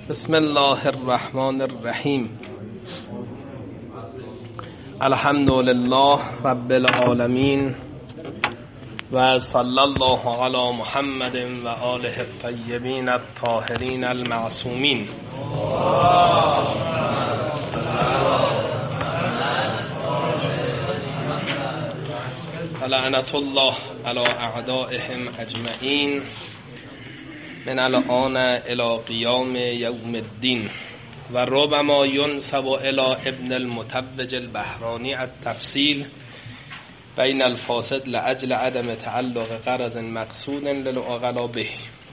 بسم الله الرحمن الرحیم. الحمد لله رب العالمین و صلی الله علی محمد و آله الطیبین الطاهرین المعصومین. لعنت الله علی اعدائهم اجمعین من الان الی قیام یوم الدین. و ربما ینسب الی ابن المتوج البحرانی التفصیل بین الفاسد لاجل عدم تعلق غرض مقصود للعقلا به.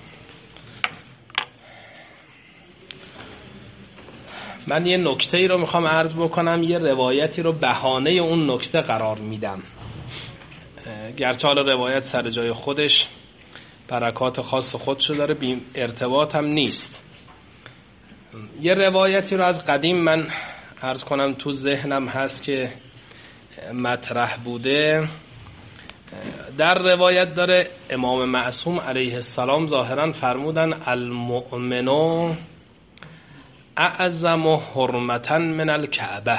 من یه نکته‌ای رو میخوام عرض بکنم، یه روایتی رو بهانه اون نکته قرار میدم، گرچه حالا روایت سر جای خودش برکات خاص خودشو داره، بی ارتباط هم نیست. یه روایتی رو از قدیم من عرض کنم تو ذهنم هست که مطرح بوده. در روایت داره امام معصوم علیه السلام ظاهرا فرمودن المؤمن اعظم حرمتا من الکعبه.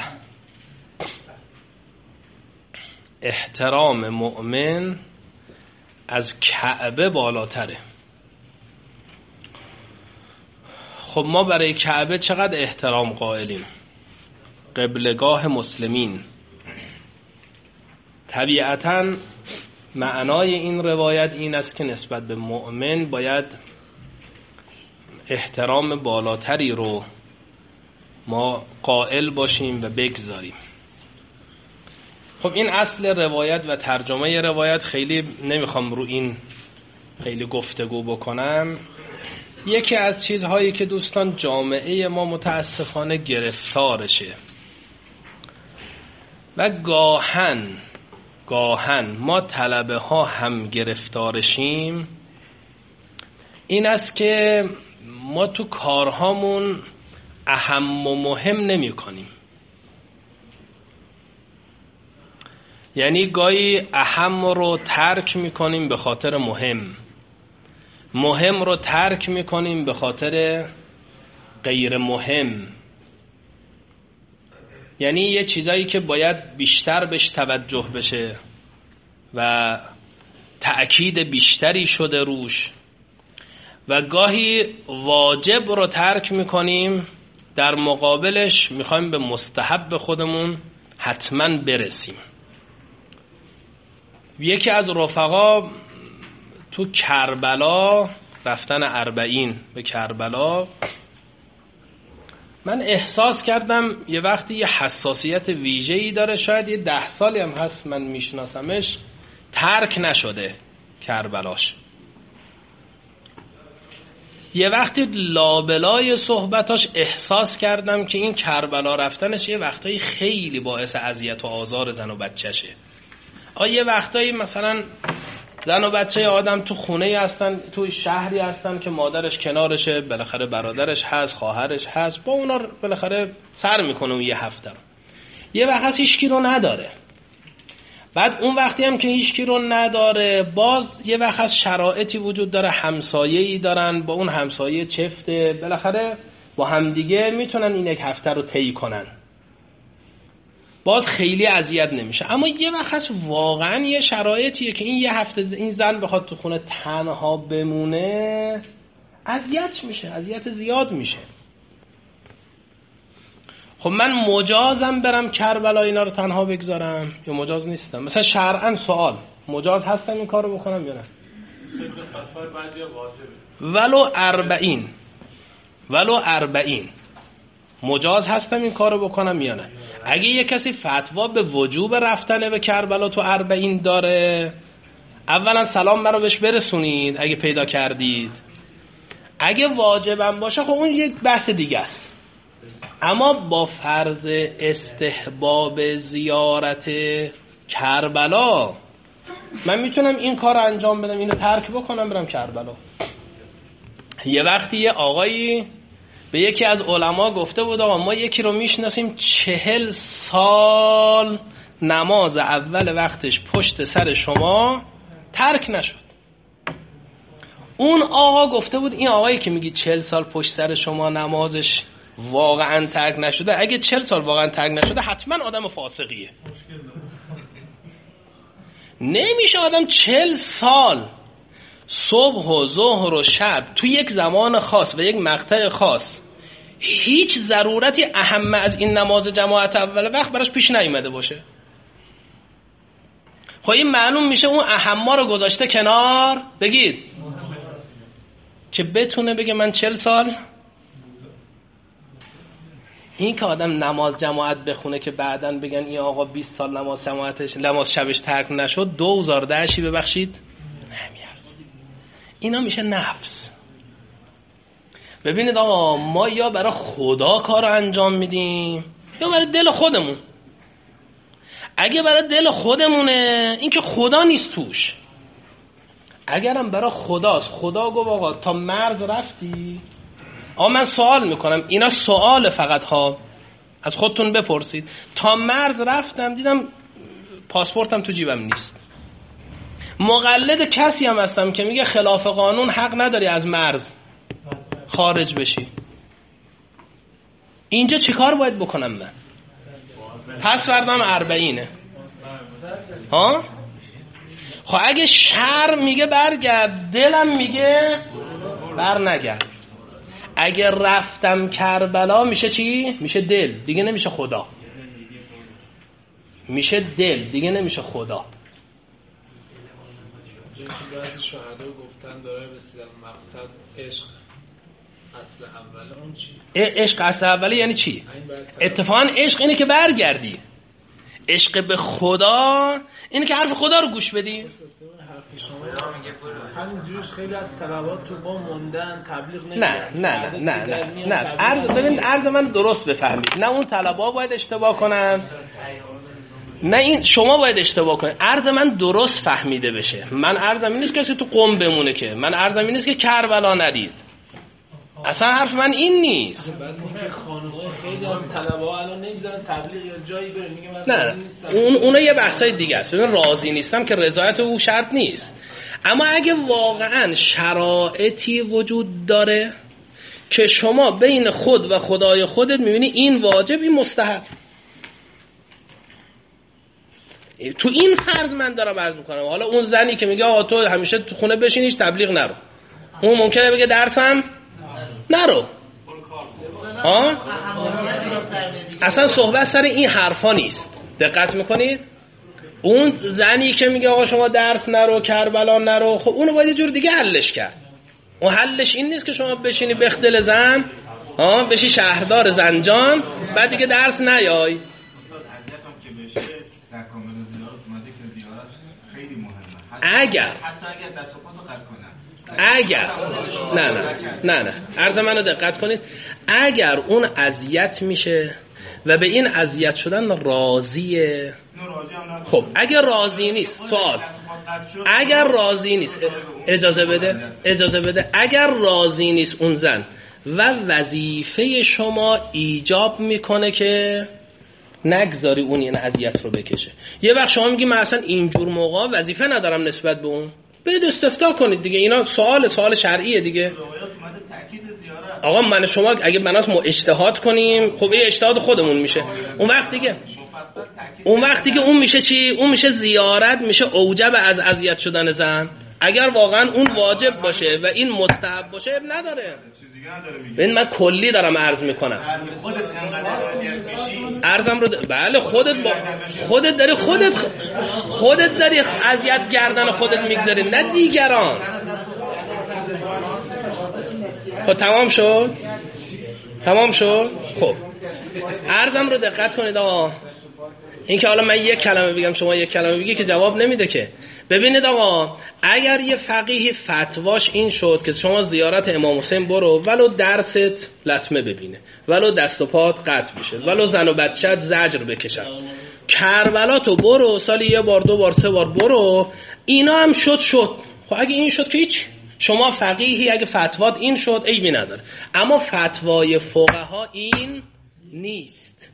احترام مؤمن از کعبه بالاتره. خب ما برای کعبه چقدر احترام قائلیم؟ قبلگاه مسلمین. طبیعتاً معنای این روایت این است که نسبت به مؤمن باید احترام بالاتری رو ما قائل باشیم و بگذاریم. خب این اصل روایت و ترجمه روایت، خیلی نمیخوام رو این خیلی گفتگو بکنم. یکی از چیزهایی که دوستان جامعه ما متاسفانه گرفتارشه و گاهن ما طلبه ها هم گرفتارشیم، این است که ما تو کارهامون اهم و مهم نمی کنیم. یعنی گاهی اهم رو ترک میکنیم به خاطر مهم رو ترک میکنیم به خاطر غیر مهم. یعنی یه چیزایی که باید بیشتر بهش توجه بشه و تأکید بیشتری شده روش، و گاهی واجب رو ترک میکنیم، در مقابلش میخوایم به مستحب خودمون حتما برسیم. یکی از رفقا تو کربلا رفتن 40 به کربلا، من احساس کردم یه وقتی یه حساسیت ویژه‌ای داره، شاید یه 10 سالی هم هست من میشناسمش، ترک نشده کربلاش. یه وقتی لابلای صحبتاش احساس کردم که این کربلا رفتنش یه وقتایی خیلی باعث اذیت و آزار زن و بچه‌شه. یه وقتایی مثلا زن و بچه آدم تو خونه هستن، تو شهری هستن که مادرش کنارشه، بالاخره برادرش هست، خواهرش هست، با اونا بالاخره سر میکنه اون یه هفته رو. یه وقت هست هیچکی رو نداره. بعد اون وقتی هم که هیچکی رو نداره، باز یه وقت هست شرایطی وجود داره، همسایه‌ای دارن، با اون همسایه چفته، بالاخره با همدیگه میتونن این یک هفته رو طی کنن، باز خیلی اذیت نمیشه. اما یه وقت هست واقعا یه شرایطیه که این یه هفته این زن بخواد تو خونه تنها بمونه، اذیت میشه، اذیت زیاد میشه. خب من مجازم برم کربلا اینا رو تنها بگذارم یا مجاز نیستم؟ مثلا شرعاً سوال، مجاز هستم این کارو بکنم یا نه؟ ولو 40 مجاز هستم این کارو بکنم یا نه؟ اگه یه کسی فتوا به وجوب رفتن به کربلا تو 40 داره، اولا سلام منو بهش برسونید اگه پیدا کردید. اگه واجبم باشه خب اون یک بحث دیگه است. اما با فرض استحباب زیارت کربلا من میتونم این کار رو انجام بدم، اینو ترک بکنم برم کربلا. یه وقتی یه آقایی به یکی از علما گفته بود آقا ما یکی رو میشناسیم 40 سال نماز اول وقتش پشت سر شما ترک نشد. اون آقا گفته بود این آقایی که میگی 40 سال پشت سر شما نمازش واقعا ترک نشده، اگه 40 سال واقعا ترک نشده حتما آدم فاسقیه. نمیشه آدم 40 سال صبح و ظهر و شب تو یک زمان خاص و یک مقطع خاص هیچ ضرورتی اهم از این نماز جماعت اول وقت براش پیش نیامده باشه. خب این معلوم میشه اون اهما رو گذاشته کنار، بگید که بتونه بگه من 40 سال. این که آدم نماز جماعت بخونه که بعدن بگن این آقا 20 سال نماز شبش ترک نشد، 2010 ببخشید نمیارزه. اینا میشه نفس. ببینید آقا ما یا برای خدا کار انجام میدیم یا برای دل خودمون. اگه برای دل خودمونه این که خدا نیست توش. اگرم برای خداست، خدا گفت آقا تا مرز رفتی. آقا من سوال میکنم، اینا سوال فقط ها، از خودتون بپرسید. تا مرز رفتم دیدم پاسپورتم تو جیبم نیست. مقلد کسی هم هستم که میگه خلاف قانون حق نداری از مرز خارج بشی. اینجا چی کار باید بکنم من؟ پس فردام 40 ها؟ خب اگه شر میگه برگرد، دلم میگه بر نگرد. اگه رفتم کربلا میشه چی؟ میشه دل، دیگه نمیشه خدا. میشه دل، دیگه نمیشه خدا. بعضی شهدا گفتن داره رسیدن مقصد عشق اصل اوله. اون چی؟ عشق اصل اوله یعنی چی؟ اتفاقا عشق اینه که برگردی. عشق به خدا اینه که حرف خدا رو گوش بدی. همینجوریش خیلی از طلبات تو با موندن تبلیغ نه عرض من درست بفهمید. نه اون طلبا باید اشتباه کنن، نه این شما باید اشتباه کنید. عرض من درست فهمیده بشه. من عرضم این نیست کسی تو قم بمونه، که من عرضم این نیست که کربلا ندید. اصلا حرف من این نیست. بعد میگه خانوار خیلی از طلبه‌ها الان نمیذارن تبلیغ یا جایی بره، میگه من نه اونا یه بحثای دیگه است. ببین راضی نیستم که رضایت او شرط نیست، اما اگه واقعا شرایطی وجود داره که شما بین خود و خدای خودت میبینی این واجب این مستحب، تو این فرض من دارم عرض میکنم. حالا اون زنی که میگه آقا تو همیشه تو خونه بشین هیچ تبلیغ نرو، اون ممکنه بگه درسم نرو. اصلا صحبت سر این حرفا نیست. دقت میکنید؟ اون زنی که میگه آقا شما درس نرو، کربلا نرو، خب اونو باید یه جور دیگه حلش کرد. اون حلش این نیست که شما بشینی بختل زن، بشی شهردار زنجان، بعد دیگه درس نیای. اگر نه عرض منو دقت کنید، اگر اون اذیت میشه و به این اذیت شدن راضیه، خب اگر راضی نیست، سوال اگر راضی نیست، اجازه بده اگر راضی نیست اون زن و وظیفه شما ایجاب میکنه که نگذاری اون این اذیت رو بکشه. یه وقت شما میگی من اصلا اینجور موقع وظیفه ندارم نسبت به اون، برید استفتاء کنید دیگه. اینا سوال شرعیه دیگه. آقا من شما اگه بناس ما اجتهاد کنیم، خب این اجتهاد خودمون میشه. اون وقت دیگه اون میشه چی؟ اون میشه زیارت، میشه اوجب از اذیت شدن زن. اگر واقعا اون واجب باشه و این مستحب باشه نداره. ببین من کلی دارم عرض میکنم. عرضم رو بله خودت داری اذیت کردن خودت میگذاری، نه دیگران. خب تمام شد. خب عرضم رو دقت کنید آقا. این که حالا من یک کلمه بگم شما یک کلمه بگی که جواب نمیده که. ببینید آقا اگر یه فقیهی فتواش این شد که شما زیارت امام حسین برو ولو درست لطمه ببینه، ولو دست و پات قطع بشه، ولو زن و بچت زجر بکشن، کربلا تو برو سالی یه بار دو بار سه بار برو، اینا هم شد. خب اگه این شد که هیچ، شما فقیهی اگه فتوات این شد عیبی نداره، اما فتوای فقها این نیست.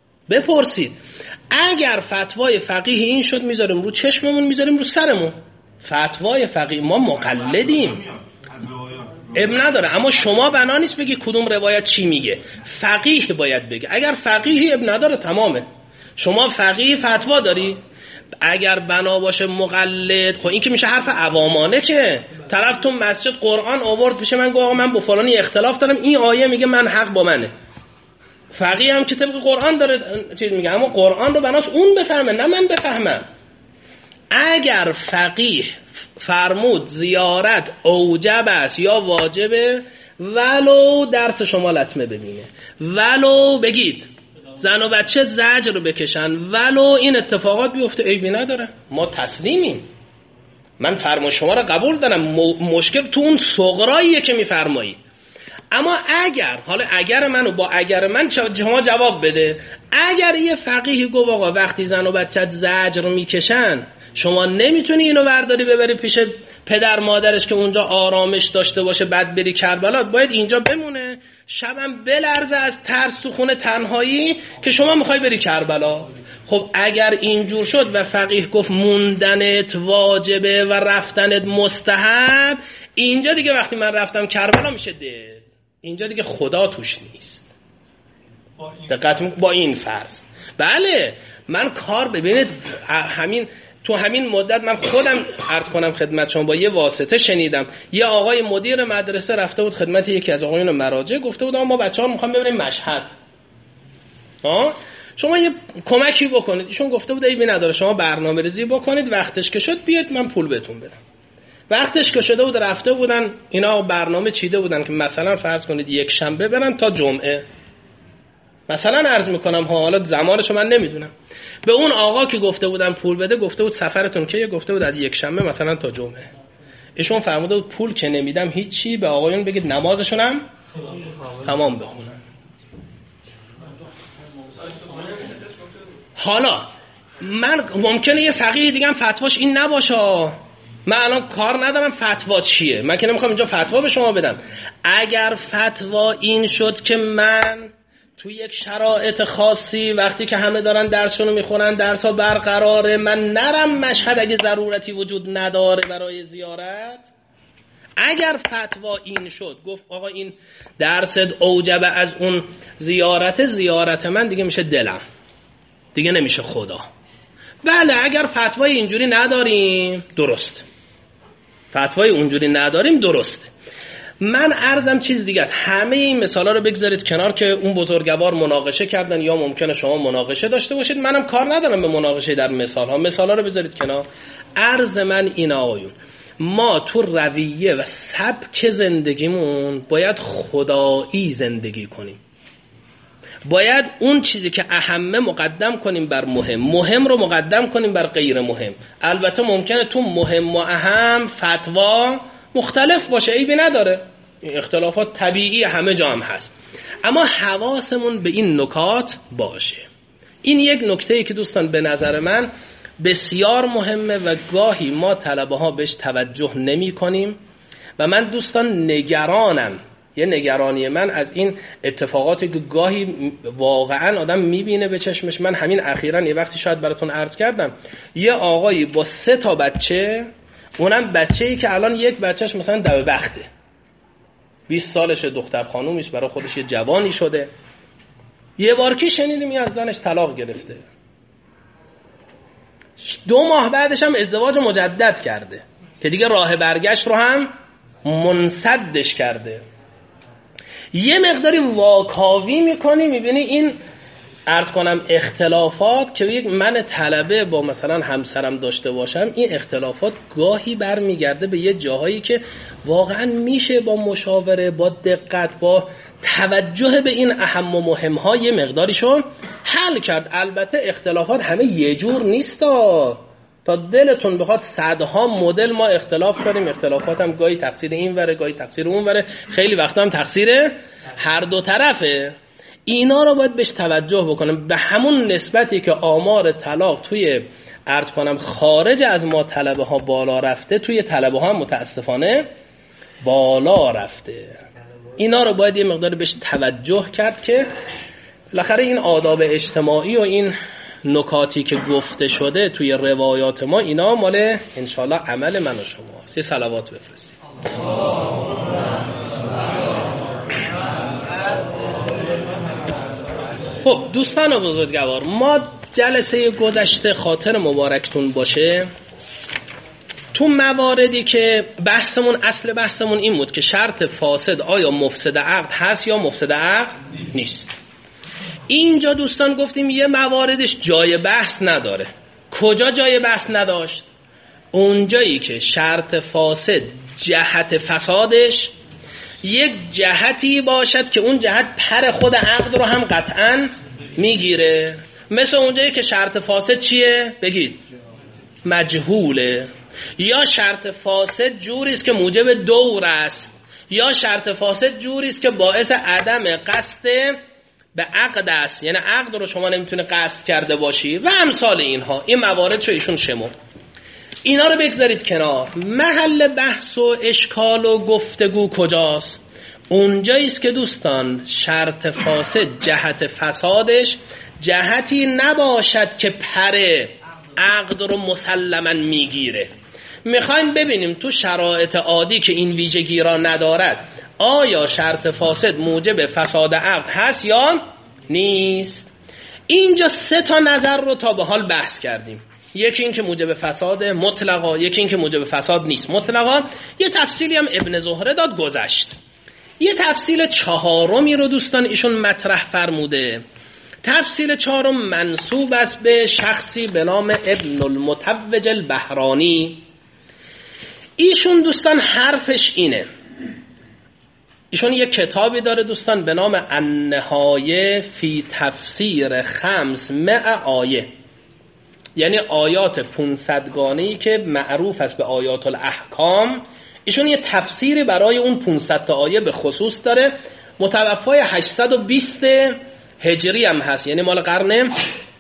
بپرسید اگر فتوای فقیه این شد میذاریم رو چشممون، میذاریم رو سرمون. فتوای فقیه، ما مقلدیم اب نداره، اما شما بنا نیست بگی کدوم روایت چی میگه، فقیه باید بگه. اگر فقیه اب نداره تمامه. شما فقیه فتوا داری، اگر بنا باشه مقلد، خب این که میشه حرف عوامانه که طرف تو مسجد قرآن آورد پیش من گفت آقا من با فلانی اختلاف دارم، این آیه میگه من حق با منه. فقیه هم که طبق قرآن داره چیز میگه، اما قرآن رو بناس اون بفهمه نه من بفهمم. اگر فقیه فرمود زیارت اوجب است یا واجبه، ولو درس شما لطمه ببینه، ولو بگید زن و بچه زجر رو بکشن، ولو این اتفاقات بیفته، عیبی نداره، ما تسلیمیم. من فرمان شما رو قبول دارم، مشکل تو اون صغراییه که میفرمایی. اما اگر، حالا اگر منو با اگر من شما جواب بده، اگر یه فقیه گفت آقا وقتی زن و بچه زجر رو میکشن شما نمیتونی اینو برداری ببری پیش پدر مادرش که اونجا آرامش داشته باشه بعد بری کربلا، باید اینجا بمونه، شبم بلرزه از ترس تو خونه تنهایی که شما میخوای بری کربلا. خب اگر اینجور شد و فقیه گفت موندنت واجبه و رفتنت مستحب، اینجا دیگه وقتی من رفتم کربلا میشه ده، اینجا دیگه خدا توش نیست. دقت با این فرض. بله من کار ببینید همین تو همین مدت من خودم عرض کنم خدمت شما با یه واسطه شنیدم، یه آقای مدیر مدرسه رفته بود خدمت یکی از آقایون مراجع، گفته بود ما بچه‌ها می‌خوام ببریم مشهد، شما یه کمکی بکنید. ایشون گفته بود عیبی نداره شما برنامه‌ریزی بکنید، وقتش که شد بیاد من پول بهتون بدم. وقتش که شده بود رفته بودن اینا برنامه چیده بودن که مثلا فرض کنید یک شنبه برن تا جمعه، مثلا عرض میکنم حالا زمانشو من نمیدونم. به اون آقا که گفته بودم پول بده گفته بود سفرتون کیه؟ گفته بود از یک شنبه مثلا تا جمعه. ایشون فرموده بود پول که نمیدم هیچی، به آقایون بگید نمازشون هم تمام بخونن. حالا من ممکنه یه فقیه دیگه هم فتواش این نباشه، من الان کار ندارم فتوا چیه، من که نمیخوام اینجا فتوا به شما بدم. اگر فتوا این شد که من تو یک شرایط خاصی وقتی که همه دارن درسشون رو میخونن درس‌ها برقراره، من نرم مشهد اگه ضرورتی وجود نداره برای زیارت، اگر فتوا این شد گفت آقا این درست اوجبه از اون زیارت من دیگه میشه دلم، دیگه نمیشه خدا. بله اگر فتوای اینجوری نداریم درست، فتوای اونجوری نداریم درسته. من عرضم چیز دیگه است، همه این مثالا رو بگذارید کنار که اون بزرگوار مناقشه کردن یا ممکنه شما مناقشه داشته باشید، منم کار ندارم به مناقشه در مثالا رو بذارید کنار. عرض من این آقایون، ما تو رویه و سبک زندگیمون باید خدایی زندگی کنیم، باید اون چیزی که اهمه مقدم کنیم بر مهم رو مقدم کنیم بر غیر مهم. البته ممکنه تو مهم و اهم فتوا مختلف باشه، عیبی نداره، این اختلافات طبیعی همه جا هم هست، اما حواسمون به این نکات باشه. این یک نکته‌ای که دوستان به نظر من بسیار مهمه و گاهی ما طلبه ها بهش توجه نمی کنیم و من دوستان نگرانم، یه نگرانی من از این اتفاقاتی که گاهی واقعا آدم میبینه به چشمش. من همین اخیراً یه وقتی شاید براتون عرض کردم، یه آقایی با 3 تا بچه، اونم بچه‌ای که الان یک بچهش مثلا دو بخته، 20 سالشه، دختر خانومیش، برای خودش یه جوانی شده، یه بار که شنیدیم از زنش طلاق گرفته، 2 ماه بعدش هم ازدواج مجدد کرده که دیگه راه برگشت رو هم منسدش کرده. یه مقداری واکاوی میکنی، میبینی این عرض کنم اختلافات که یک من طلبه با مثلا همسرم داشته باشم، این اختلافات گاهی برمیگرده به یه جاهایی که واقعا میشه با مشاوره، با دقت، با توجه به این اهم و مهم‌ها یه مقداریشون حل کرد. البته اختلافات همه یه جور نیست، تا دلتون بخواد صدها مدل ما اختلاف داریم، اختلافات هم گاهی تقصیر این وره گاهی تقصیر اون وره، خیلی وقتا هم تقصیر هر دو طرفه. اینا رو باید بهش توجه بکنم، به همون نسبتی که آمار طلاق توی عرض کنم خارج از ما طلبه ها بالا رفته، توی طلبه ها متاسفانه بالا رفته. اینا رو باید یه مقدار بهش توجه کرد که بالاخره این آداب اجتماعی و این نکاتی که گفته شده توی روایات ما، اینا مال انشالله عمل من و شما. یه صلوات بفرستید. خب دوستان بزرگوار، ما جلسه گذشته خاطر مبارکتون باشه، تو مواردی که بحثمون، اصل بحثمون این بود که شرط فاسد آیا مفسد عقد هست یا مفسد عقد نیست. اینجا دوستان گفتیم یه مواردش جای بحث نداره. کجا جای بحث نداشت؟ اونجایی که شرط فاسد جهت فسادش یک جهتی باشد که اون جهت پر خود عقد رو هم قطعاً میگیره. مثل اونجایی که شرط فاسد چیه؟ بگید مجهوله، یا شرط فاسد جوریست که موجب دور است، یا شرط فاسد جوریست که باعث عدم قصد به عقد است، یعنی عقد رو شما نمیتونه قصد کرده باشی و امثال اینها. این موارد رو ایشون شمرد. اینا رو بگذارید کنار. محل بحث و اشکال و گفتگو کجاست؟ اونجاییست که دوستان شرط فاسد جهت فسادش جهتی نباشد که پر عقد رو مسلما میگیره. میخوایم ببینیم تو شرایط عادی که این ویژگی را ندارد آیا شرط فاسد موجب فساد عقد هست یا نیست. اینجا 3 تا نظر رو تا به حال بحث کردیم. یکی این که موجب فساد مطلقا، یکی این که موجب فساد نیست مطلقا، یه تفصیلی هم ابن زهره داد گذشت. یه تفصیل 4می رو دوستان ایشون مطرح فرموده. تفصیل 4 منسوب است به شخصی به نام ابن المتوج البحرانی. ایشون دوستان حرفش اینه، ایشون یک کتابی داره دوستان به نام النهایه فی تفسیر 500 آیه، یعنی آیات 500 گانه‌ای که معروف است به آیات الاحکام. ایشون یه تفسیری برای اون 500 تا آیه به خصوص داره. متوفای 820 هجری هم هست، یعنی مال قرن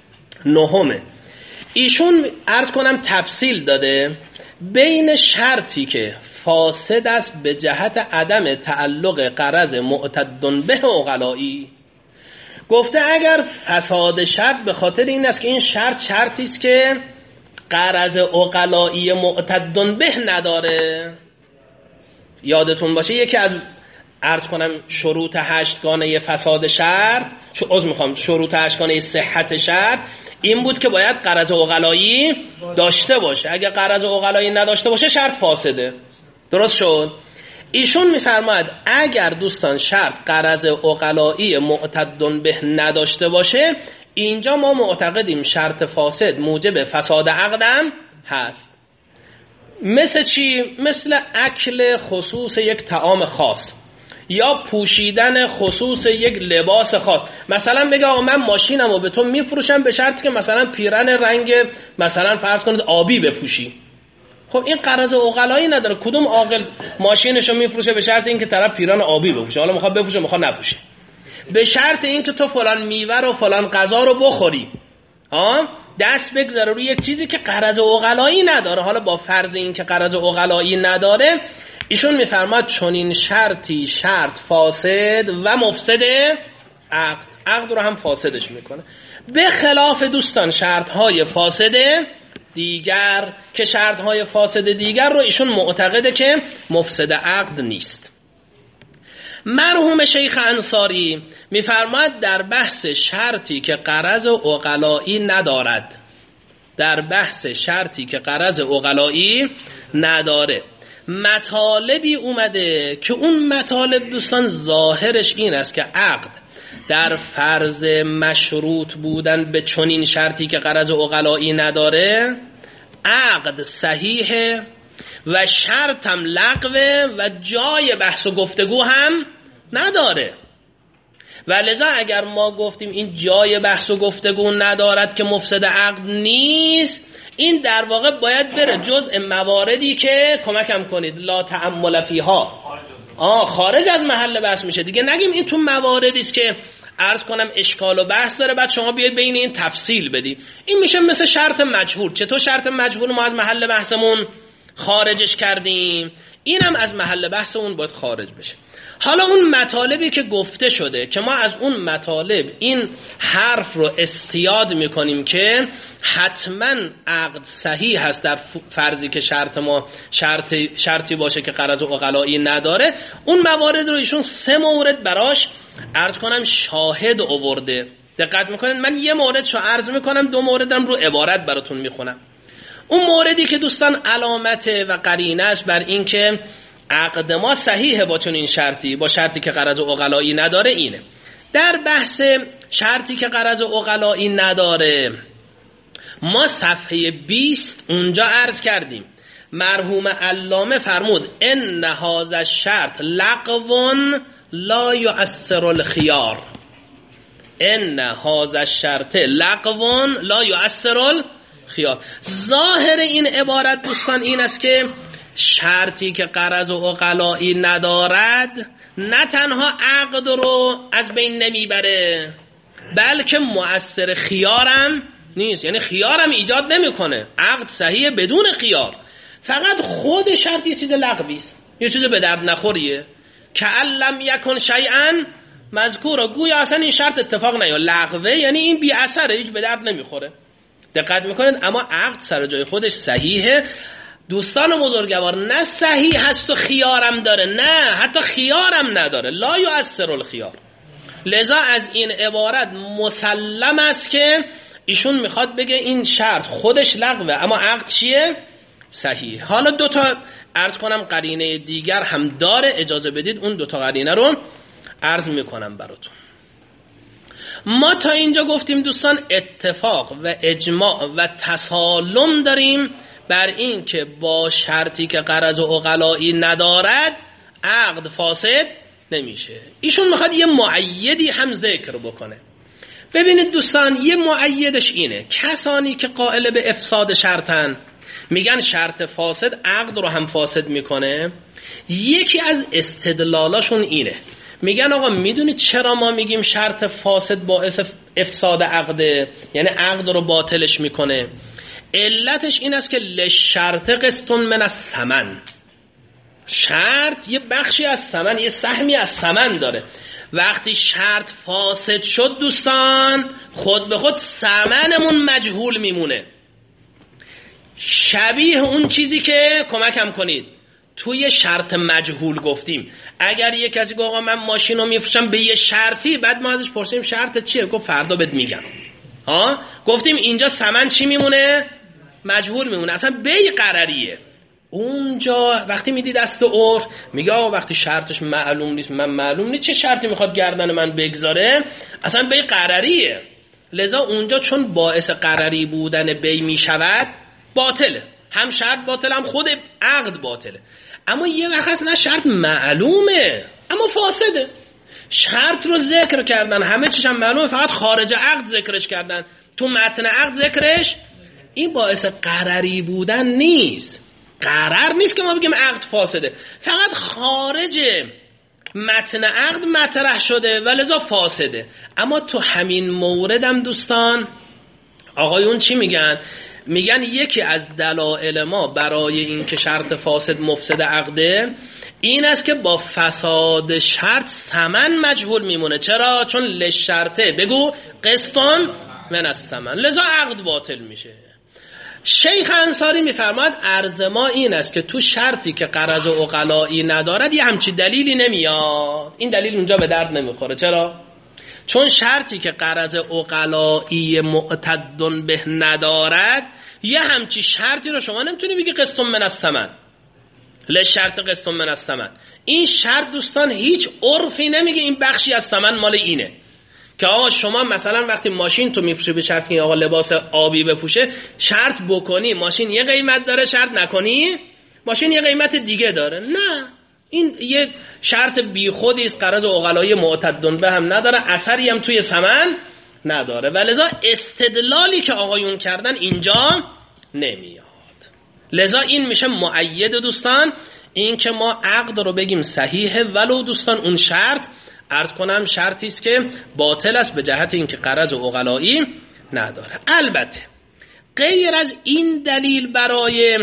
9. ایشون عرض کنم تفصیل داده بین شرطی که فاسد است به جهت عدم تعلق غرض معتد به عقلائی. گفته اگر فساد شرط به خاطر این است که این شرطی است که غرض عقلائی معتد به نداره. یادتون باشه یکی از عرض کنم شروط 8 گانه فساد شرط، شروط 8 گانه صحت شرط این بود که باید غرض عقلائی داشته باشه. اگه غرض عقلائی نداشته باشه شرط فاسده. درست شد؟ ایشون میفرماید اگر دوستان شرط غرض عقلائی معتد به نداشته باشه، اینجا ما معتقدیم شرط فاسد موجب فساد عقدم هست. مثل چی؟ مثل اکل خصوص یک طعام خاص یا پوشیدن خصوص یک لباس خاص. مثلا بگه آقا من ماشینم رو به تو میفروشم به شرطی که مثلا پیرن رنگ مثلا فرض کنید آبی بپوشی. خب این غرض عقلایی نداره. کدوم عاقل ماشینشو میفروشه به شرط اینکه طرف پیرن آبی بپوشه؟ حالا میخواد بپوشه میخواد نپوشه، به شرط اینکه تو فلان میوه رو فلان غذا رو بخوری، دست بگذاره روی یک چیزی که غرض عقلایی نداره. حالا با فرض اینکه غرض عقلایی نداره، ایشون میفرماد چون این شرطی شرط فاسد و مفسد عقد رو هم فاسدش میکنه. به خلاف دوستان شرطهای فاسد دیگر که شرطهای فاسد دیگر رو ایشون معتقده که مفسد عقد نیست. مرحوم شیخ انصاری میفرماد در بحث شرطی که غرض عقلائی ندارد، در بحث شرطی که غرض عقلائی نداره مطالبی اومده که اون مطالب دوستان ظاهرش این است که عقد در فرض مشروط بودن به چنین شرطی که غرض عقلائی نداره عقد صحیحه و شرط هم لغوه و جای بحث و گفتگو هم نداره. و لذا اگر ما گفتیم این جای بحث و گفتگو ندارد که مفسد عقد نیست، این در واقع باید بره جزء مواردی که کمکم کنید لا تأمل فیها، خارج از محل بحث میشه دیگه. نگیم این تو مواردی است که عرض کنم اشکال و بحث داره بعد شما بیاید بین این تفصیل بدی. این میشه مثل شرط مجهول. چطور شرط مجهول ما از محل بحثمون خارجش کردیم؟ اینم از محل بحث اون باید خارج بشه. حالا اون مطالبی که گفته شده که ما از اون مطالب این حرف رو استیاد میکنیم که حتما عقد صحیح هست در فرضی که شرط ما شرطی باشه که غرض عقلایی نداره، اون موارد رو ایشون 3 مورد براش عرض کنم شاهد آورده. دقت میکنین من یه موردشو عرض میکنم، 2 موردم رو عبارت براتون میخونم. اون موردی که دوستان علامت و قرینه است بر این که عقد ما صحیحه با چنین شرطی، با شرطی که غرض عقلایی نداره، اینه. در بحث شرطی که غرض عقلایی نداره ما صفحه 20 اونجا عرض کردیم، مرحوم علامه فرمود ان هذا الشرط لغو لا یؤثر الخیار. ان هذا الشرط لغو لا یؤثر الخیار. ظاهر این عبارت دوستان این است که شرطی که غرض عقلایی ندارد نه تنها عقد رو از بین نمیبره بلکه مؤثر خیارم نیست، یعنی خیارم ایجاد نمیکنه. عقد صحیح بدون خیار، فقط خود شرط یه چیز لغوی است، یه چیز به درد نخوریه که لم یکن شیئا مذکورا، گویا اصلا این شرط اتفاق نیاد، لغوه یعنی این بی اثره، هیچ به درد نمیخوره. دقت میکنید اما عقد سر جای خودش صحیحه. دوستان بزرگوار نه صحیح هست و خیارم داره، نه حتی خیارم نداره، لا یؤثر الخیار. لذا از این عبارت مسلم است که ایشون میخواد بگه این شرط خودش لغوه اما عقد چیه؟ صحیح. حالا 2 تا عرض کنم قرینه دیگر هم داره، اجازه بدید اون 2 تا قرینه رو عرض میکنم براتون. ما تا اینجا گفتیم دوستان اتفاق و اجماع و تسالم داریم بر این که با شرطی که غرض عقلایی ندارد عقد فاسد نمیشه. ایشون میخواد یه مؤیدی هم ذکر بکنه. ببینید دوستان یه مؤیدش اینه، کسانی که قائل به افساد شرطن میگن شرط فاسد عقد رو هم فاسد میکنه. یکی از استدلالاشون اینه، میگن آقا میدونید چرا ما میگیم شرط فاسد باعث افساد عقده، یعنی عقد رو باطلش میکنه؟ علتش این است که لشرط قسط من الثمن، شرط یه بخشی از ثمن، یه سهمی از ثمن داره. وقتی شرط فاسد شد دوستان خود به خود ثمنمون مجهول میمونه. شبیه اون چیزی که کمکم کنید توی شرط مجهول گفتیم، اگر یک کسی گفت آقا من ماشین رو میفروشم به یه شرطی، بعد ما ازش پرسیم شرط چیه؟ گفت فردا بهت میگم. گفتیم اینجا ثمن چی میمونه؟ مجهول میمونه، اصلا بی قرریه. اونجا وقتی میدی دست عرف میگه آقا وقتی شرطش معلوم نیست، من معلوم نیست چه شرطی میخواد گردن من بگذاره، اصلا بی قرریه. لذا اونجا چون باعث قرری بودن بی میشود باطله، هم شرط باطله هم خود عقد باطله. اما یه وقت هست نه شرط معلومه اما فاسده، شرط رو ذکر کردن همه چیش هم معلومه فقط خارج عقد ذکرش کردن، تو متن عقد ذکرش، این باعث قرری بودن نیست. قرار نیست که ما بگیم عقد فاسده، فقط خارج متن عقد مطرح شده و لذا فاسده. اما تو همین موردم دوستان آقایون چی میگن؟ میگن یکی از دلایل ما برای این که شرط فاسد مفسد عقده این است که با فساد شرط ثمن مجهول میمونه. چرا؟ چون لشرطه بگو قسطان من الثمن، لذا عقد باطل میشه. شیخ انصاری میفرماد عرض ما این است که تو شرطی که غرض عقلایی ندارد یه همچی دلیلی نمیاد، این دلیل اونجا به درد نمیخوره. چرا؟ چون شرطی که غرض عقلایی معتد به ندارد یه همچی شرطی رو شما نمیتونی بگی قسط من الثمن، لشرط قسط من الثمن. این شرط دوستان هیچ عرفی نمیگه این بخشی از ثمن مال اینه، که آقا شما مثلا وقتی ماشین تو میفروشی به شرط که آقا لباس آبی بپوشه، شرط بکنی ماشین یه قیمت داره، شرط نکنی ماشین یه قیمت دیگه داره. نه، این یه شرط بی خودی است، غرض عقلایی معتد به هم نداره، اثری هم توی ثمن نداره و لذا استدلالی که آقایون کردن اینجا نمیاد. لذا این میشه مؤید دوستان، این که ما عقد رو بگیم صحیحه ولو دوستان اون شرط عرض کنم شرطی است که باطل است به جهت اینکه غرض عقلایی نداره. البته غیر از این دلیل برای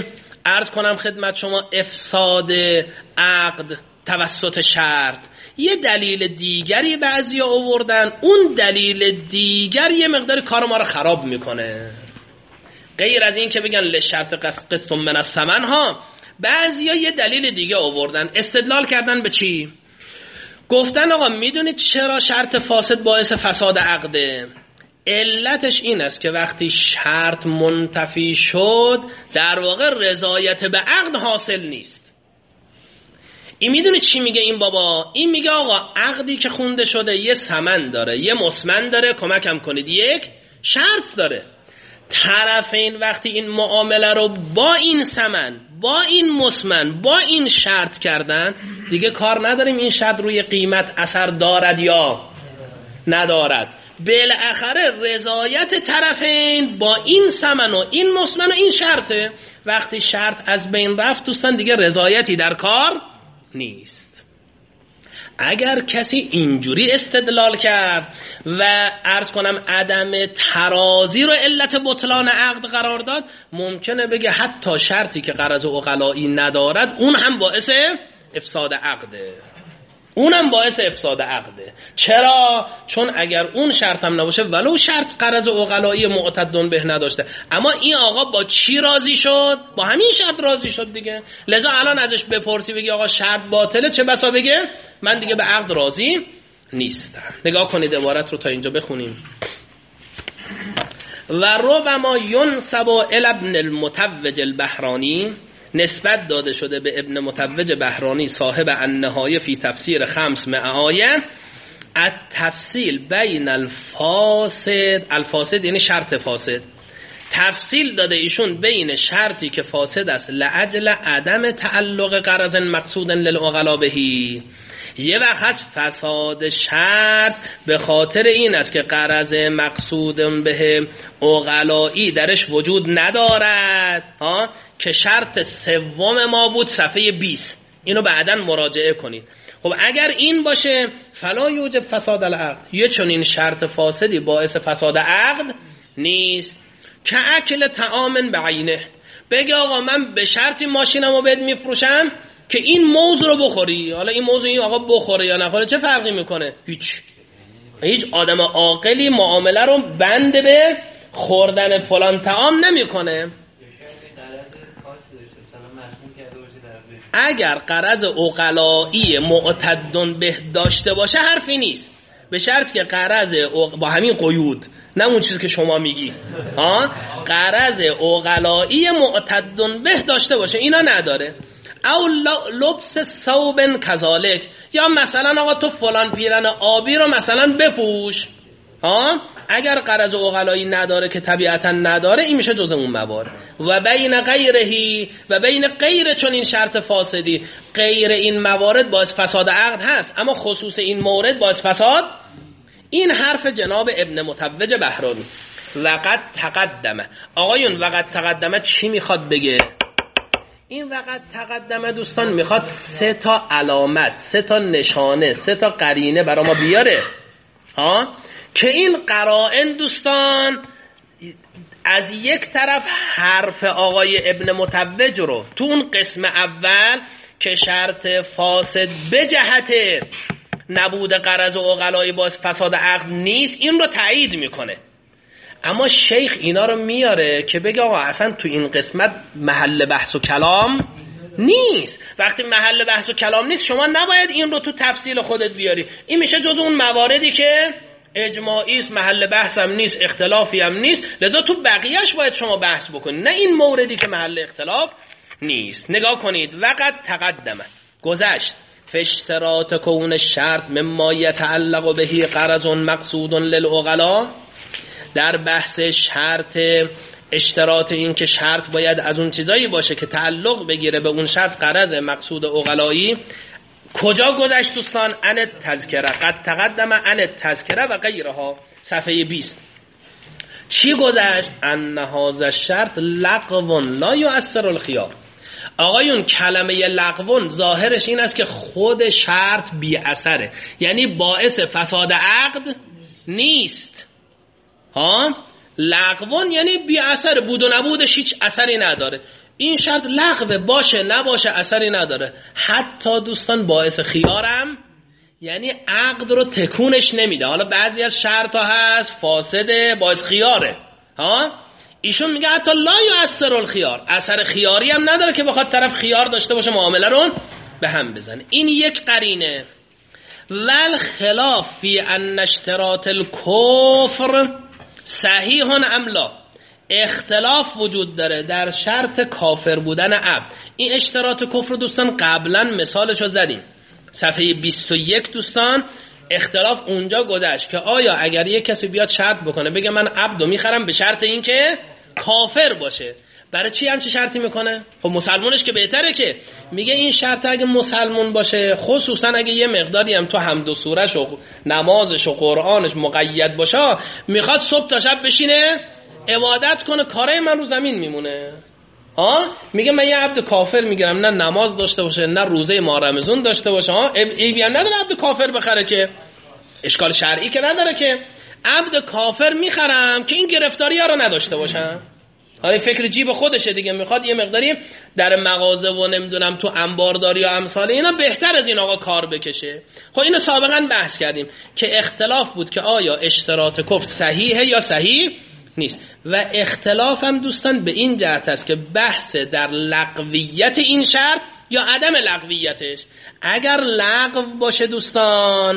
عرض کنم خدمت شما افساد عقد توسط شرط. یه دلیل دیگری بعضیا آوردن، اون دلیل دیگر یه مقدار کار ما رو خراب میکنه. غیر از این که بگن لشرط قسط من الثمن ها، بعضیا یه دلیل دیگه آوردن، استدلال کردن به چی؟ گفتن آقا میدونید چرا شرط فاسد باعث فساد عقده؟ علتش این است که وقتی شرط منتفی شد در واقع رضایت به عقد حاصل نیست. این میدونی چی میگه این بابا؟ این میگه آقا عقدی که خونده شده یه ثمن داره، یه مسمن داره، کمکم کنید، یک شرط داره. طرفین وقتی این معامله رو با این ثمن، با این مسمن، با این شرط کردن، دیگه کار نداریم این شرط روی قیمت اثر دارد یا ندارد. بالاخره رضایت طرفین با این ثمن و این مسمن و این شرطه. وقتی شرط از بین رفت دوستان دیگه رضایتی در کار نیست. اگر کسی اینجوری استدلال کرد و عرض کنم عدم ترازی رو علت بطلان عقد قرار داد، ممکنه بگه حتی شرطی که غرض عقلایی ندارد اون هم باعث افساد عقده. اونم باعث افساد عقده. چرا؟ چون اگر اون شرط هم نباشه ولو شرط غرض عقلایی معتدن به نداشته، اما این آقا با چی راضی شد؟ با همین شرط راضی شد دیگه. لذا الان ازش بپرسی بگی آقا شرط باطله، چه بسا بگه من دیگه به عقد راضی نیستم. نگاه کنید عبارت رو تا اینجا بخونیم. و ربما ینسب الی ابن المتوج البحرانی، نسبت داده شده به ابن متوج بحرانی صاحب النهایه فی تفسیر 500 آیه، التفصیل بین الفاسد یعنی شرط فاسد، تفصیل داده ایشون بین شرطی که فاسد است لعجل عدم تعلق غرض مقصود للعقلا بهی. یه وقت هست فساد شرط به خاطر این است که غرض مقصود به عقلایی درش وجود ندارد، که شرط سوم ما بود صفحه 20. اینو بعداً مراجعه کنید. خب اگر این باشه فلا یوجب فساد العقد، یه چنین شرط فاسدی باعث فساد عقد نیست. که اکل طعام بعینه، بگه آقا من به شرطی ماشینمو بهت میفروشم که این موز رو بخوری، حالا این موز این آقا بخوره یا نخوره چه فرقی میکنه؟ هیچ آدم عاقلی معامله رو بند به خوردن فلان طعام نمیکنه. اگر غرض عقلایی معتدن به داشته باشه حرفی نیست، به شرط که غرض با همین قیود، نه اون چیزی که شما میگی، غرض عقلایی معتدن به داشته باشه، اینا نداره. او لبس ثوب کذالک، یا مثلا آقا تو فلان پیرن آبی رو مثلا بپوش، اگر غرض عقلایی نداره که طبیعتا نداره، این میشه جز اون موارد. و بین غیرهی، و بین غیر چون این شرط فاسدی، غیر این موارد باعث فساد عقد هست، اما خصوص این مورد باعث فساد. این حرف جناب ابن متوج بحرانی. وقد تقدمه آقایون، وقد تقدمه چی میخواد بگه؟ این وقد تقدمه دوستان میخواد 3 تا علامت، 3 تا نشانه، 3 تا قرینه برای ما بیاره، که این قرائن دوستان از یک طرف حرف آقای ابن متوج رو تو اون قسم اول که شرط فاسد به جهت نبود غرض و عقلایی باز فساد عقد نیست، این رو تایید میکنه. اما شیخ اینا رو میاره که بگه آقا اصلا تو این قسمت محل بحث و کلام نیست. وقتی محل بحث و کلام نیست شما نباید این رو تو تفصیل خودت بیاری، این میشه جز اون مواردی که اجماعی است، محل بحث هم نیست، اختلافی هم نیست، لذا تو بقیهش باید شما بحث بکنید، نه این موردی که محل اختلاف نیست. نگاه کنید، وقد تقدمه گذشت فاشتراط کون شرط مما یتعلق بهی غرض مقصود للعقلا، در بحث شرط اشتراط این که شرط باید از اون چیزایی باشه که تعلق بگیره به اون شرط غرض مقصود عقلایی. کجا گذشت دوستان؟ ان تذکره، قد تقدم ان تذکره و غیرها، صفحه 20. چی گذشت؟ ان هذا الشرط لغو لا یؤثر الخیار. آقایون کلمه لغو ظاهرش این است که خود شرط بی اثره، یعنی باعث فساد عقد نیست. لغو یعنی بی اثر، بود و نبودش هیچ اثری نداره. این شرط لغو باشه نباشه اثری نداره. حتی دوستان باعث خیارم، یعنی عقد رو تکونش نمیده. حالا بعضی از شرط ها هست فاسده باعث خیاره، ایشون میگه حتی لا یؤثر الخیار، اثر خیاری هم نداره که بخواد طرف خیار داشته باشه معامله رو به هم بزنه. این یک قرینه. ول خلاف فی ان اشتراط الکفر صحیح ام لا، اختلاف وجود داره در شرط کافر بودن عبد. این اشتراط کفر دوستان قبلا مثالشو زدیم صفحه 21 دوستان. اختلاف اونجا گذشت که آیا اگر یک کسی بیاد شرط بکنه بگه من عبدو میخرم به شرط این که کافر باشه، برای چی همچه شرطی میکنه؟ خب مسلمونش که بهتره، که میگه این شرط اگه مسلمون باشه، خصوصا اگه یه مقداری هم تو حمد و سورش و نمازش و قرآنش مقید باشه، میخواد صبح تا شب بشینه عبادت کنه، کاره من رو زمین میمونه. میگه من یه عبد کافر میگیرم، نه نماز داشته باشه نه روزه ماه رمضان داشته باشه، ایبی هم نداره عبد کافر بخره، که اشکال شرعی که نداره، که عبد کافر میخرم که این گرفتاری ها رو نداشته باشم. حالا فکر جیب خودشه دیگه، میخواد یه مقداری در مغازه و نمیدونم تو انبارداری و امثال اینا بهتر از این آقا کار بکشه. خب اینو سابقا بحث کردیم که اختلاف بود که آیا اشتراط کفر صحیحه یا صحیح نیست. و اختلاف هم دوستان به این جهت است که بحث در لغویت این شرط یا عدم لغویتش. اگر لغو باشه دوستان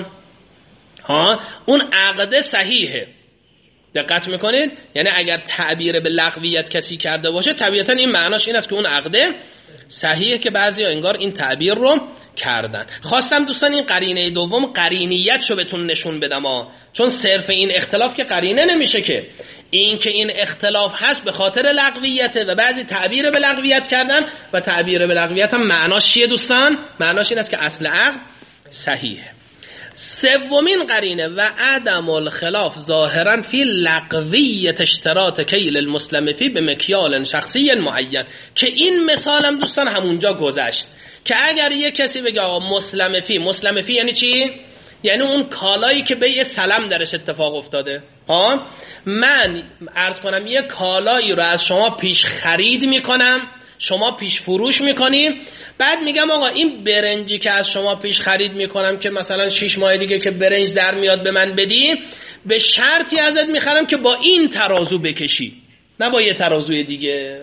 اون عقد صحیحه، دقت میکنید؟ یعنی اگر تعبیر به لغویت کسی کرده باشه طبیعتا این معناش این است که اون عقد صحیحه، که بعضیا انگار این تعبیر رو کردن. خواستم دوستان این قرینه دوم قرینیت شو بهتون نشون بدم چون صرف این اختلاف که قرینه نمیشه، که این که این اختلاف هست به خاطر لغویته و بعضی تعبیر به لغویت کردن و تعبیر به لغویت هم معناش چیه دوستان؟ معناش این است که اصل عقد صحیحه. سومین قرینه و عدم الخلاف ظاهرا فی لغویت اشتراط کیل المسلم فی به مکیال شخصی معین، که این مثالم دوستان همونجا گذشت که اگر یک کسی بگه آقا مسلم فی یعنی چی؟ یعنی اون کالایی که بیع سلم درش اتفاق افتاده. من عرض کنم یه کالایی رو از شما پیش خرید میکنم، شما پیش فروش میکنیم، بعد میگم آقا این برنجی که از شما پیش خرید میکنم که مثلا 6 ماه دیگه که برنج در میاد به من بدی، به شرطی ازت میخرم که با این ترازو بکشی نه با یه ترازوی دیگه.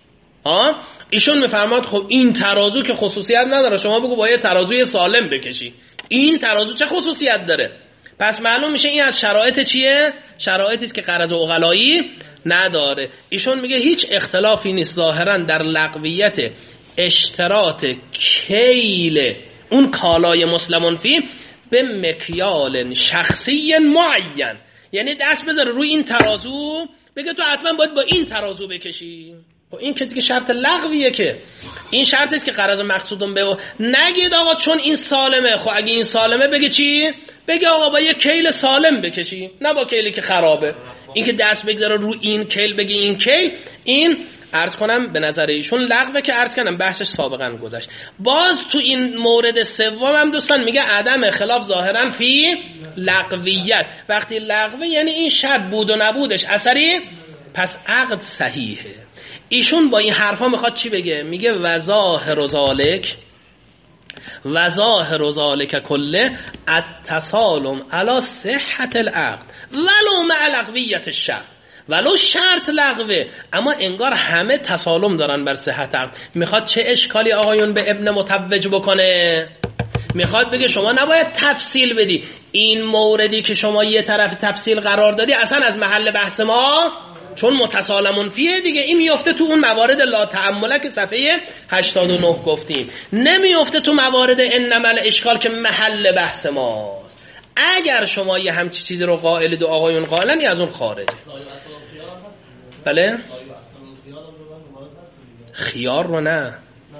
ایشون میفرماد خب این ترازو که خصوصیت نداره، شما بگو با یه ترازوی سالم بکشی. این ترازو چه خصوصیت داره؟ پس معلوم میشه این از شرایط چیه؟ شرایطی است که غرض عقلایی نداره. ایشون میگه هیچ اختلافی نیست ظاهرا در لغویت اشتراط کیل اون کالای مسلمون فی به مکیال شخصی معین، یعنی دست بذاره روی این ترازو بگه تو حتما باید با این ترازو بکشی. این که دیگه شرط لغویه، که این شرطی است که غرض مقصودم به نگید آقا چون این سالمه. خب اگه این سالمه بگه چی؟ بگه آقا با یه کیل سالم بکشی نه با کیلی که خرابه. این که دست بگذاره رو این کیل بگی این کیل، این عرض کنم به نظر ایشون لغوه، که عرض کنم بحثش سابقا گذشت. باز تو این مورد سوم هم دوستان میگه عدم خلاف ظاهرا فی لغویت. وقتی لغوه یعنی این شرط بود و نبودش اثری، پس عقد صحیحه. ایشون با این حرفا میخواد چی بگه؟ میگه وظاهر ذالک کله التسالم علی صحت العقد ولو مع لغویت الشرط. ولو شرط لغوه اما انگار همه تسالم دارن بر صحت عقد. میخواد چه اشکالی آقایون به ابن متوج بکنه؟ میخواد بگه شما نباید تفصیل بدی، این موردی که شما یه طرف تفصیل قرار دادی اصلا از محل بحث ما، چون متسالمون فیه دیگه، این میفته تو اون موارد لا تعمله که صفحه 89 گفتیم، نمیفته تو موارد انما الاشکال که محل بحث ماست. اگر شما یه همچی چیزی رو قائلید و آقایون قائلن یا از اون خارجه. بله؟ خیار رو نه،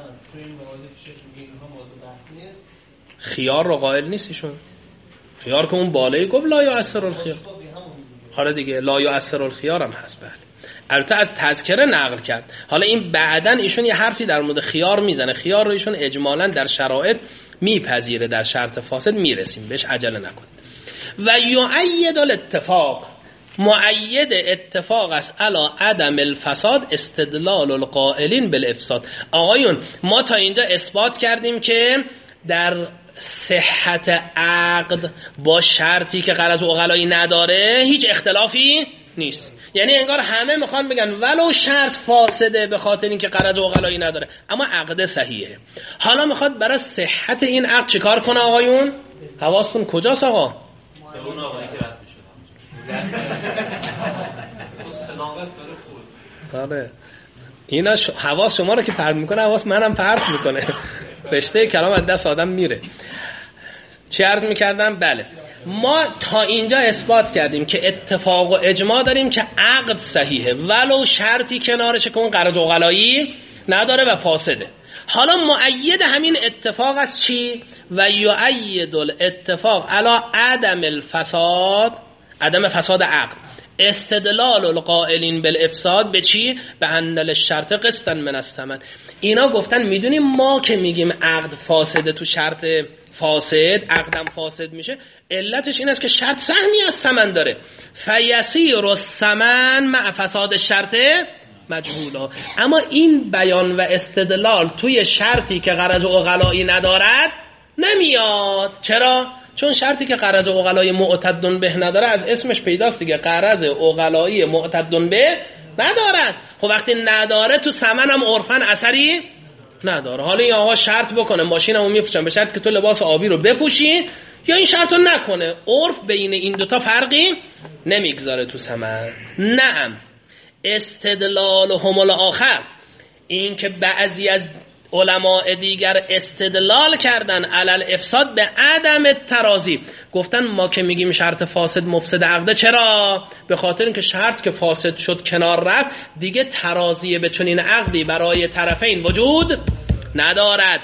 خیار رو قائل نیستیشون. خیار که اون بالایی گفت لا یؤثر الخیار، حالا دیگه لا یؤثر الخیار هم هست. بله البته از تذکره نقل کرد. حالا این بعدن ایشون یه حرفی در مورد خیار میزنه. خیار رو ایشون اجمالاً در شرایط میپذیره، در شرط فاسد میرسیم بهش، عجله نکن. و یؤید الاتفاق مؤید اتفاق است علی عدم الفساد استدلال القائلین بالافساد. آقایون ما تا اینجا اثبات کردیم که در صحت عقد با شرطی که غرض عقلایی نداره هیچ اختلافی نیست. یعنی انگار همه میخوان بگن ولو شرط فاسده به خاطر اینکه غرض عقلایی نداره اما عقد صحیحه. حالا میخواد برای صحت این عقد چیکار کنه آقایون؟ حواستون کجاست آقا؟ به اون آقایی که رد آره اینا حواس شما رو که پرت میکنه حواس منم پرت میکنه. رشته کلام از دست آدم میره. چی عرض میکردم؟ بله ما تا اینجا اثبات کردیم که اتفاق و اجماع داریم که عقد صحیحه ولو شرطی کنارشه که اون غرض عقلایی نداره و فاسده. حالا مؤید همین اتفاق است چی؟ و یؤید الاتفاق علی عدم الفساد، عدم فساد عقد. استدلال القائلین بالافساد به چی؟ به ان الشرط قسطا من الثمن. اینا گفتن میدونیم ما که میگیم عقد فاسده تو شرط فاسد عقدم فاسد میشه، علتش این است که شرط سهمی از ثمن داره. فیسیر الثمن مع فساد الشرط مجهولا. اما این بیان و استدلال توی شرطی که غرض عقلایی ندارد نمیاد. چرا؟ چون شرطی که غرض عقلایی معتد به نداره از اسمش پیداست دیگه، غرض عقلایی معتد به ندارد. خب وقتی نداره تو ثمن هم عرفاً اثری نداره. حالا این آقا شرط بکنه ماشینمو میفروشم به شرط که تو لباس آبی رو بپوشی، یا این شرط رو نکنه، عرف بین این دوتا فرقی نمیگذاره تو ثمن. نعم استدلال هم آخر، این که بعضی از علماء دیگر استدلال کردن علل افساد به عدم ترازی، گفتن ما که میگیم شرط فاسد مفسد عقده، چرا؟ به خاطر اینکه شرط که فاسد شد کنار رفت دیگه ترازی به چنین عقدی برای طرفین وجود ندارد.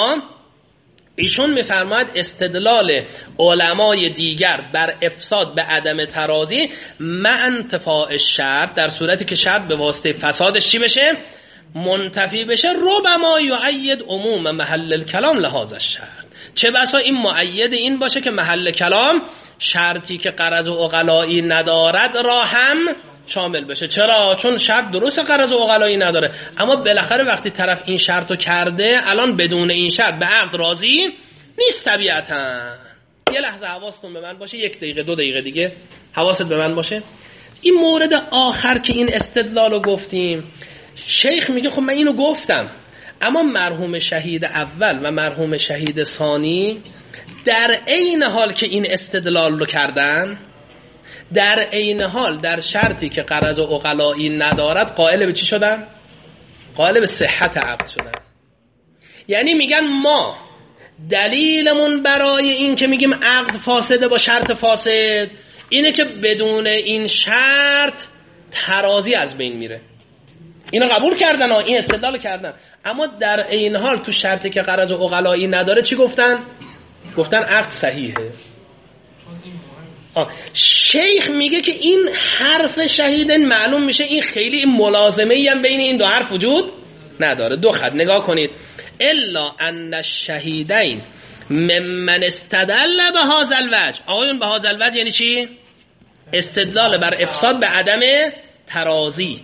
ایشون میفرماید استدلال علمای دیگر بر افساد به عدم ترازی مع انتفاع شرط، در صورتی که شرط به واسطه فسادش چی بشه؟ منتفی بشه. ربما یؤید عموم محل الکلام لهذا الشرط. چه بسا این مؤید این باشه که محل کلام شرطی که غرض عقلایی ندارد را هم شامل بشه. چرا؟ چون شرط درست غرض عقلایی نداره، اما بالاخره وقتی طرف این شرطو کرده الان بدون این شرط به عقد راضی نیست طبیعتا. یه لحظه حواستون به من باشه، 1 دقیقه 2 دقیقه دیگه حواست به من باشه. این مورد آخر که این استدلالو گفتیم، شیخ میگه خب من اینو گفتم، اما مرحوم شهید اول و مرحوم شهید ثانی در عین حال که این استدلال رو کردن، در عین حال در شرطی که غرض عقلایی ندارد قائل به چی شدن؟ قائل به صحت عقد شدن. یعنی میگن ما دلیلمون برای این که میگیم عقد فاسده با شرط فاسد اینه که بدون این شرط ترازی از بین میره. اینو قبول کردن، این استدلال کردن، اما در این حال تو شرطی که غرض عقلایی نداره چی گفتن؟ گفتن عقد صحیحه. شیخ میگه که این حرف شهیدن معلوم میشه این خیلی این ملازمه‌ای هم بین این دو حرف وجود نداره. 2 خط نگاه کنید. الا ان الشهیدین ممن استدل به هذا الوجه. آقایون به هذا الوجه یعنی چی؟ استدلال بر افساد به عدم ترازی.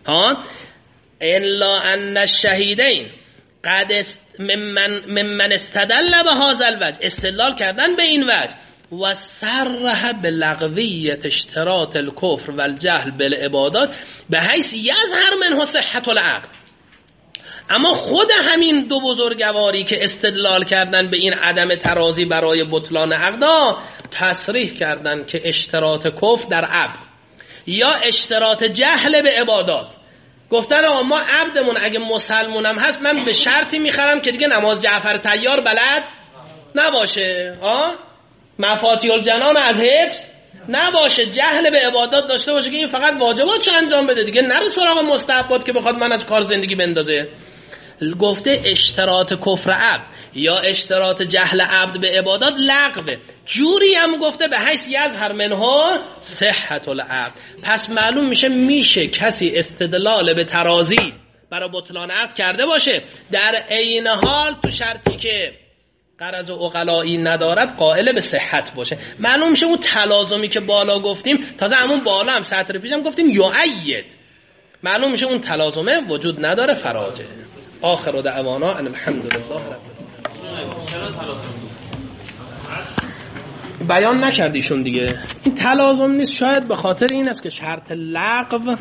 الا ان الشهیدین قد ممن استدل به هذا الوجه، استدلال کردن به این وجه، و صرح بلغویت اشتراط الکفر و الجهل بالعبادات به حیث یظهر منه صحت العقد. اما خود همین 2 بزرگواری که استدلال کردن به این عدم ترازی برای بطلان عقدا تصریح کردن که اشتراط کفر در عقد یا اشتراط جهل به عبادات، گفتن آقا ما عبدمون اگه مسلمونم هست من به شرطی میخرم که دیگه نماز جعفر طیار بلد نباشه، مفاتیح الجنان از حفظ نباشه، جهل به عبادات داشته باشه که این فقط واجباتشو انجام بده دیگه، نره سراغ مستحبات که بخواد من از کار زندگی بندازه. گفته اشتراط کفر عبد یا اشتراط جهل عبد به عبادات لغوه. جوری هم گفته به حیث یظهر منه صحت العقد. پس معلوم میشه کسی استدلال به ترازی برای بطلان عقد کرده باشه، در عین حال تو شرطی که غرض عقلایی ندارد قائل به صحت باشه. معلوم میشه اون تلازمی که بالا گفتیم، تازه همون بالا هم سطر پیشم گفتیم یعید، معلوم میشه اون تلازمه وجود نداره، فراجه. آخر دعوانا ان الحمدلله رب العالمین. بیان نکردیشون دیگه، این تلازم نیست، شاید به خاطر این است که شرط لغو